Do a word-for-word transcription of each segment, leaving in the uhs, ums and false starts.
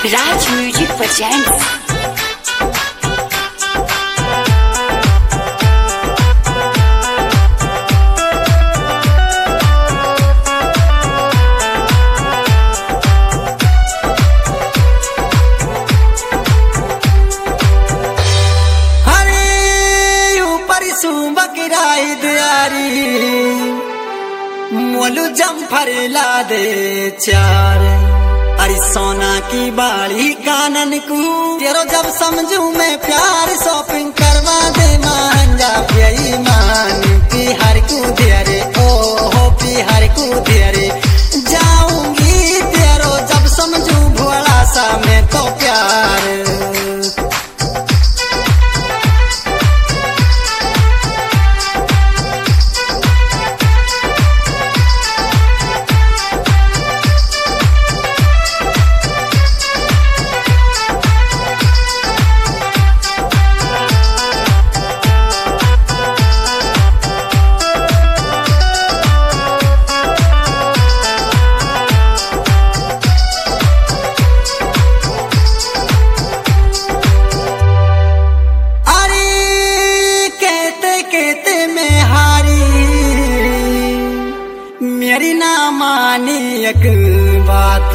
Raj Music presents. मोलू jumper ला दे चार अरे सोना की बाड़ी कानन को तेरो जब समझू मैं प्यार शॉपिंग करवा दे महंगा बेईमान बिहार को देरे ओ हो बिहार को देरे जाऊंगी तेरो जब समझू भोला सा मैं तो प्यार मेरी ना मानी एक बात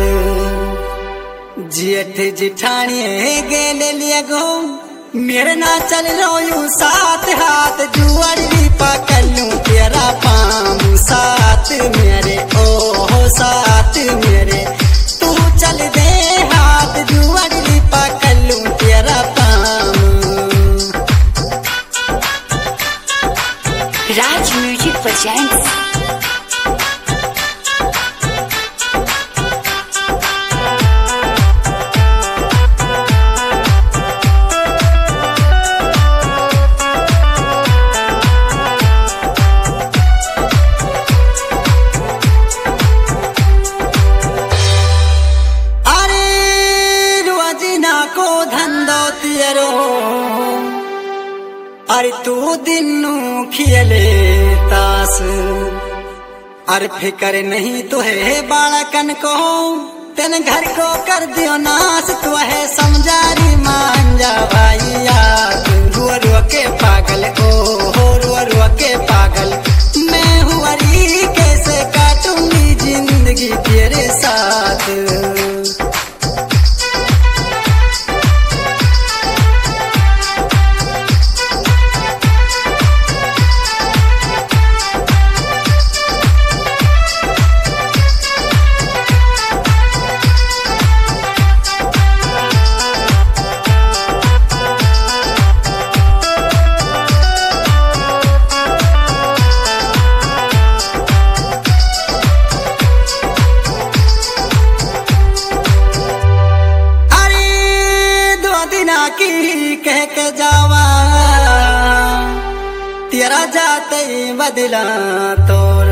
जेठ जिठानी गेले लिए गो मेरे ना चल लो यूं साथ हाथ जुआरी पकड़ू तेरा पाम साथ मेरे ओ हो साथ मेरे तू चल दे हाथ जुआरी पकड़ू तेरा पाम Raj Music presents. अरे तू दिनू खेले तास अरे फिकर नहीं तो है बालकन को तेन घर को कर दियो नाश तू है समझारी मांझा भाई यार रुआ रुआ के पागल ओ हो रुआ रुआ के पागल मैं हूँ अरी कैसे काटूंगी जिंदगी तेरे साथ की कह के जावा तेरा जाते बदला तोर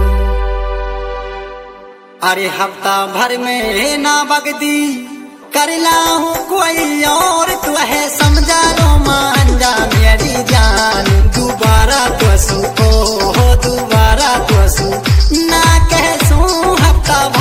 अरे हफ्ता भर में ना बगदी कर लाऊं कोई और तू है समझा लो मान जा मेरी जान दोबारा तो सू ओ हो दोबारा तो सू ना कह सू हफ्ता